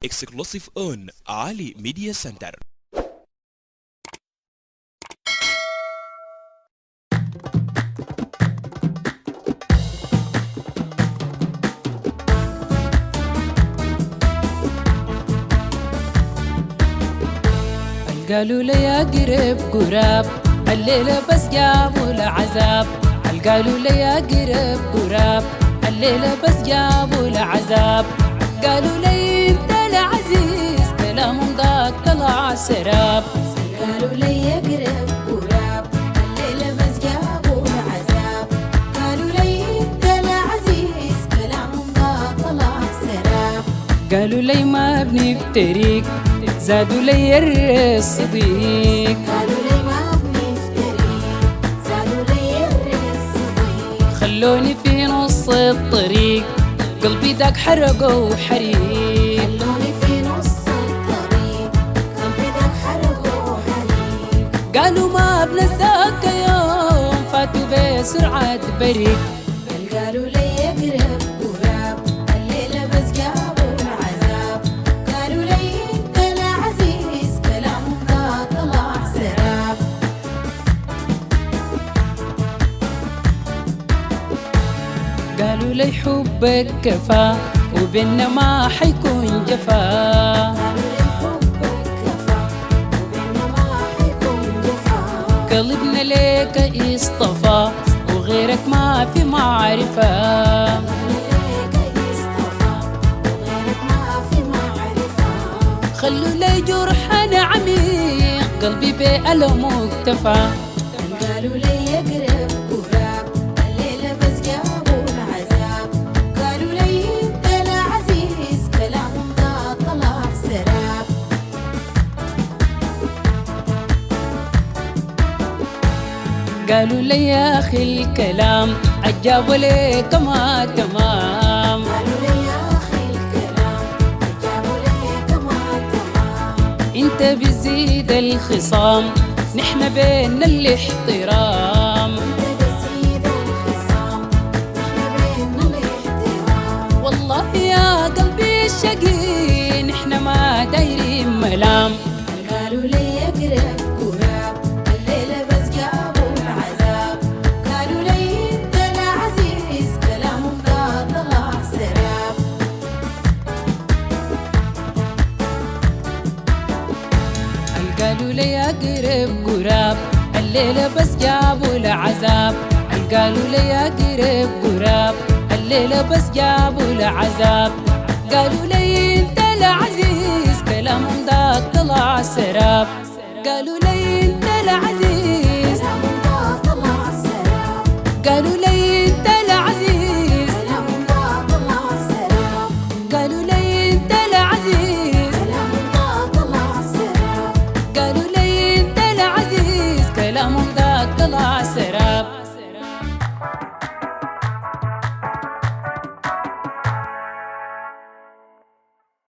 exclusive on Ali Media Center. قالوا لي يا قرب قراب الليلة بس جابوا العذاب. قالوا لي يا قرب قراب الليلة بس جابوا العذاب. قالوا لي انت العزيز كلامهم ضاق طلع سراب. قالوا لي يا قرب قراب الليلة بس جابوا العذاب. قالوا لي انت العزيز كلامهم ضاق طلع سراب. قالوا لي ما بنفتريك زادوا لي الصديق. قالوا لي ما بنفتريك زادوا لي الصديق. خلوني في نص الطريق قلبي داك حرقه وحريق. خلوني في نص الطريق قلبي داك حرقه وحريق. قالوا ما بنساك يوم فاتوا بسرعة بريق. قالوا لي يا قرب قراب الليلة بس جابوا العذاب. قالوا لي انت العزيز كلامهم ضاق طلع سراب. قالوا لي حبك كفا وبيننا ما حيكون جفا. قالوا لي حبك كفى وبيننا ما حيكون جفا. قلبنا ليك اصطفى وغيرك ما في معرفة. ليك يصطفى وغيرك ما في معرفة. خلوا لي جرحنا عميق قلبي بألمه اكتفى. قالوا لي يا قرب قراب الليلة بس جابوا العذاب. قالوا لي انت العزيز كلامهم ضاق طلع سراب. قالوا لي يا أخي الكلام عجاب ليك ما تمام. قالوا لي يا أخي الكلام جابوا لي ما تمام. انت بتزيد الخصام نحن بيننا الاحترام. انت بتزيد الخصام نحن بيننا الاحترام. والله يا قلبي الشقي نحن ما دايرين ملام. قالوا لي يا قرب قراب الليلة بس جابوا العذاب. قالوا لي انت العزيز كلامهم ضاق طلع سراب. قالوا لي يا قرب قراب الليلة بس جابوا العذاب. قالوا لي يا قرب قراب الليلة بس جابوا العذاب. قالوا لي انت العزيز كلامهم ضاق طلع سراب. قالوا لي